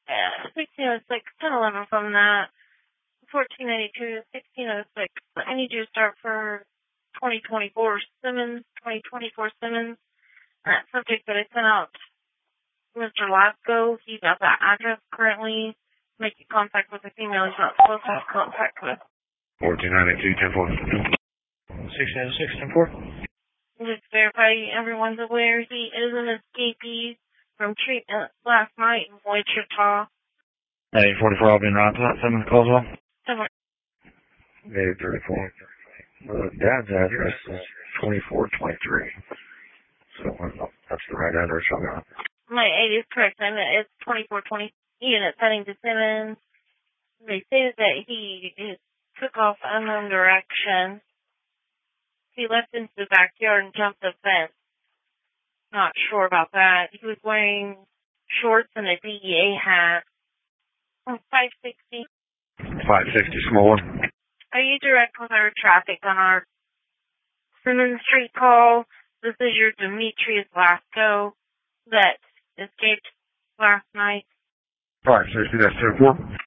1606, 1011 from that. 1492, 1606. I need you to start for 2024 Simmons, 2024 Simmons. That subject that I sent out to Mr. Lasco, he's at that address currently, making contact with a female he's not supposed to have contact with. 1492, 10-4. 1606, 10-4. Just verify everyone's aware he is an escapee from treatment last night in Wichita. 844, I'll be in route to that. Simmons calls well. 834. Dad's address is 2423. So that's the right address I got. My 8 is correct. I mean, it's 2420 unit heading to Simmons. They say that he took off unknown direction. He left into the backyard and jumped the fence. Not sure about that. He was wearing shorts and a DEA hat. 560. 560, small one. Are you direct with our traffic on our Simmons Street call? This is your Demetrius Lasco that escaped last night. 560, that's 10-4.